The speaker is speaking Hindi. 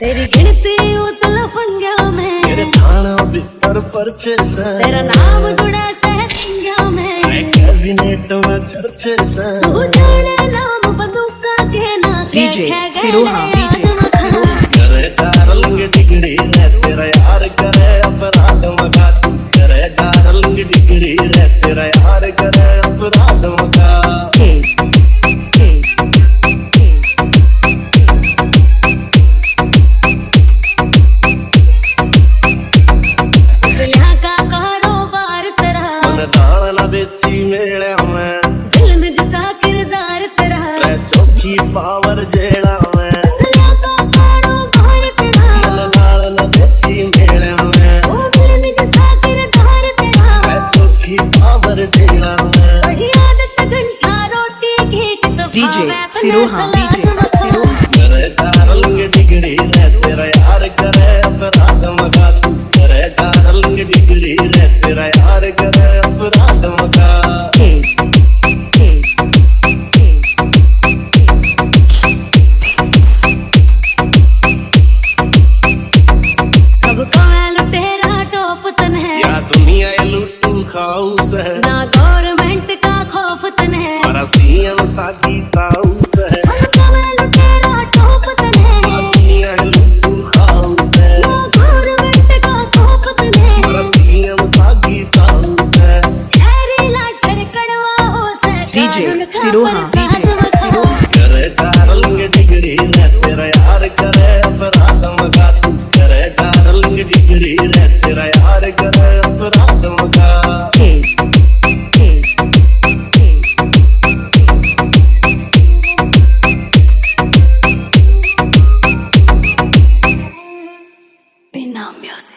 तेरी गिनती उतल फंग्या में मेरे थाना भीतर परचे से तेरा नाम जुड़ा सहतिया में कैबिनेट में चर्चे से तू जाने नाम बंदूका के ना DJ सिरोहा करे डार्लिंग डिग्री रे तेरा यार करे अपराध मगा करे डार्लिंग डिग्री रे तेरा यार करे अपराध मगा बेची मेले में दिल जैसा किरदार तेरा चौकी पावर जेड़ा में बेची मेले में दिल जैसा किरदार तेरा चौकी पावर जेड़ा में बढ़िया आदत घंटा रोटी की DJ सिरोहा करे डार्लिंग डिग्री रे तेरा यार करे अपराध मगा करे डार्लिंग डिग्री रे तेरा यार करे अपराध मगा सबका मैं लुटेरा टॉप तन है या दुनिया लुटू खाऊस है ना गवर्नमेंट का खौफ तन है हमारा सीएम साकी ताऊस है सबका मैं लुटेरा टॉप तन है दुनिया लुटू खाऊस है ना गवर्नमेंट का खौफ तन है हमारा सीएम साकी ताऊस है खैरी लाटर कड़वा हो से DJ सिरोहा करे डार्लिंग डिग्री रे तेरा यार करे अपराध मगा करे डार्लिंग डिग्री रे तेरा यार करे अपराध मगा बिना म्यूजिक